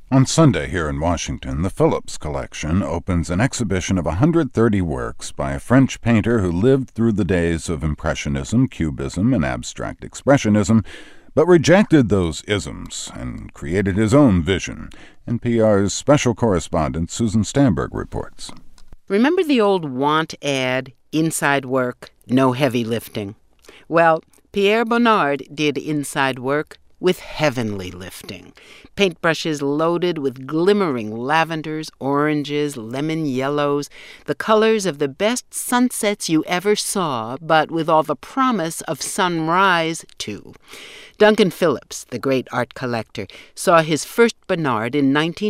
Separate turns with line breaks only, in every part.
On Sunday here in Washington, the Phillips Collection opens an exhibition of 130 works by a French painter who lived through the days of Impressionism, Cubism, and Abstract Expressionism, but rejected those isms and created his own vision. NPR's special correspondent Susan Stamberg reports.
Remember the old want ad, inside work, no heavy lifting? Well, Pierre Bonnard did inside work with heavenly lifting. Paintbrushes loaded with glimmering lavenders, oranges, lemon yellows, the colors of the best sunsets you ever saw, but with all the promise of sunrise, too. Duncan Phillips, the great art collector, saw his first Bonnard in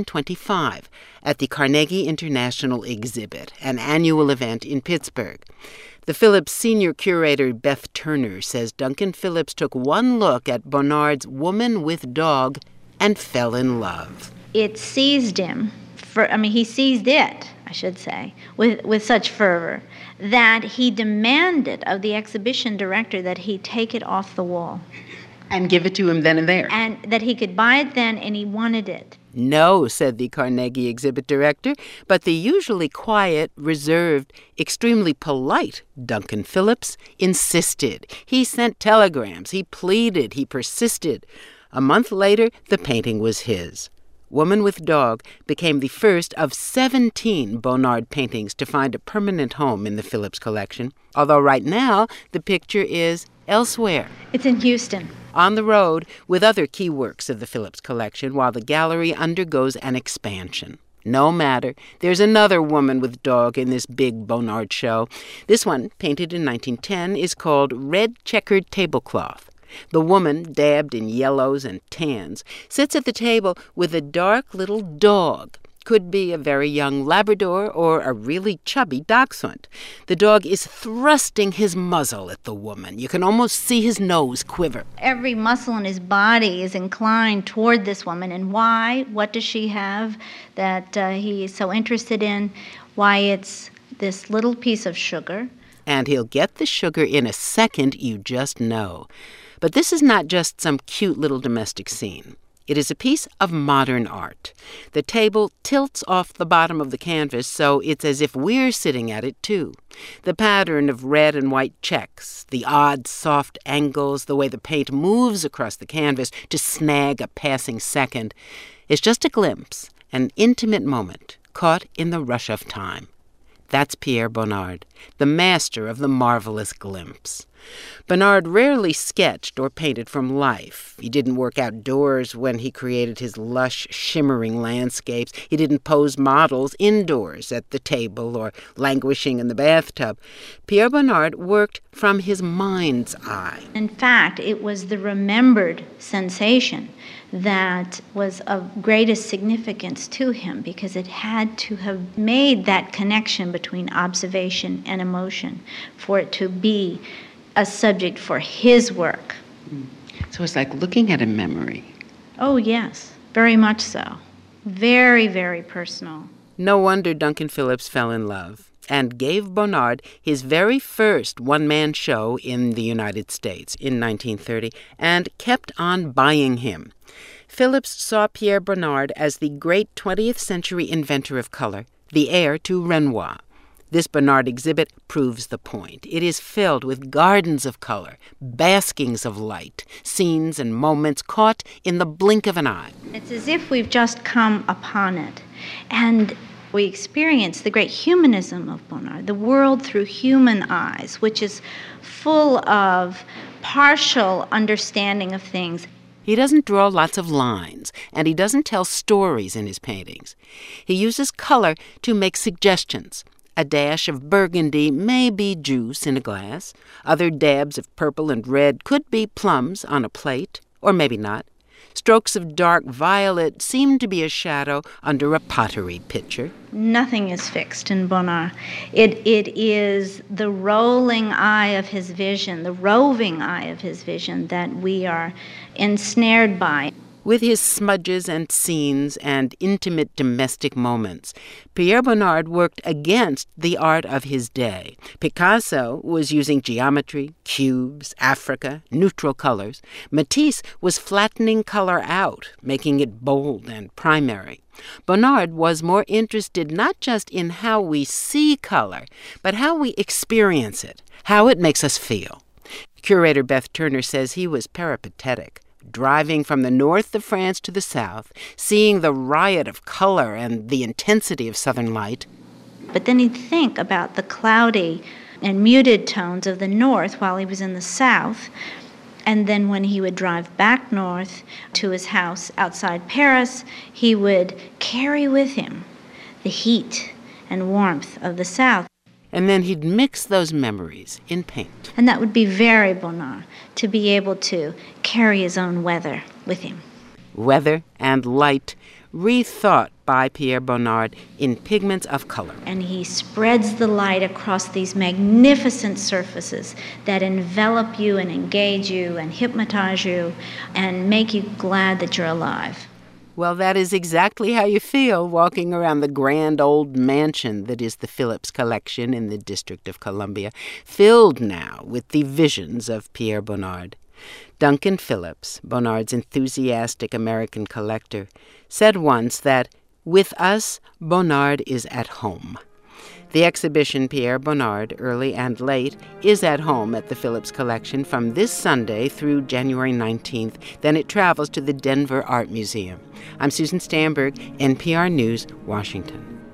1925 at the Carnegie International Exhibit, an annual event in Pittsburgh. The Phillips senior curator Beth Turner says Duncan Phillips took one look at Bonnard's Woman with Dog and fell in love.
It seized him, he seized it, I should say, with such fervor that he demanded of the exhibition director that he take it off the wall.
And give it to him then and there.
And that he could buy it then, and he wanted it.
No, said the Carnegie exhibit director, but the usually quiet, reserved, extremely polite Duncan Phillips insisted. He sent telegrams, he pleaded, he persisted. A month later, the painting was his. Woman with Dog became the first of 17 Bonnard paintings to find a permanent home in the Phillips collection, although right now the picture is elsewhere.
It's in Houston.
On the road with other key works of the Phillips collection while the gallery undergoes an expansion. No matter, there's another Woman with Dog in this big Bonnard show. This one, painted in 1910, is called Red Checkered Tablecloth. The woman, dabbed in yellows and tans, sits at the table with a dark little dog. Could be a very young Labrador or a really chubby dachshund. The dog is thrusting his muzzle at the woman. You can almost see his nose quiver.
Every muscle in his body is inclined toward this woman. And why? What does she have that he is so interested in? Why, it's this little piece of sugar.
And he'll get the sugar in a second, you just know. But this is not just some cute little domestic scene. It is a piece of modern art. The table tilts off the bottom of the canvas, so it's as if we're sitting at it, too. The pattern of red and white checks, the odd, soft angles, the way the paint moves across the canvas to snag a passing second, is just a glimpse, an intimate moment caught in the rush of time. That's Pierre Bonnard, the master of the marvelous glimpse. Bonnard rarely sketched or painted from life. He didn't work outdoors when he created his lush, shimmering landscapes. He didn't pose models indoors at the table or languishing in the bathtub. Pierre Bonnard worked from his mind's eye.
In fact, it was the remembered sensation that was of greatest significance to him because it had to have made that connection between observation and emotion for it to be a subject for his work.
So it's like looking at a memory.
Oh, yes, very much so. Very, very personal.
No wonder Duncan Phillips fell in love and gave Bonnard his very first one-man show in the United States in 1930 and kept on buying him. Phillips saw Pierre Bonnard as the great 20th century inventor of color, the heir to Renoir. This Bonnard exhibit proves the point. It is filled with gardens of color, baskings of light, scenes and moments caught in the blink of an eye.
It's as if we've just come upon it. And we experience the great humanism of Bonnard, the world through human eyes, which is full of partial understanding of things.
He doesn't draw lots of lines, and he doesn't tell stories in his paintings. He uses color to make suggestions. A dash of burgundy may be juice in a glass. Other dabs of purple and red could be plums on a plate, or maybe not. Strokes of dark violet seem to be a shadow under a pottery pitcher.
Nothing is fixed in Bonnard. It is the rolling eye of his vision, the roving eye of his vision that we are ensnared by.
With his smudges and scenes and intimate domestic moments, Pierre Bonnard worked against the art of his day. Picasso was using geometry, cubes, Africa, neutral colors. Matisse was flattening color out, making it bold and primary. Bonnard was more interested not just in how we see color, but how we experience it, how it makes us feel. Curator Beth Turner says he was peripatetic, driving from the north of France to the south, seeing the riot of color and the intensity of southern light.
But then he'd think about the cloudy and muted tones of the north while he was in the south. And then when he would drive back north to his house outside Paris, he would carry with him the heat and warmth of the south.
And then he'd mix those memories in paint.
And that would be very Bonnard, to be able to carry his own weather with him.
Weather and light, rethought by Pierre Bonnard in pigments of color.
And he spreads the light across these magnificent surfaces that envelop you and engage you and hypnotize you and make you glad that you're alive.
Well, that is exactly how you feel walking around the grand old mansion that is the Phillips Collection in the District of Columbia, filled now with the visions of Pierre Bonnard. Duncan Phillips, Bonnard's enthusiastic American collector, said once that, "With us, Bonnard is at home." The exhibition Pierre Bonnard, Early and Late, is at home at the Phillips Collection from this Sunday through January 19th. Then it travels to the Denver Art Museum. I'm Susan Stamberg, NPR News, Washington.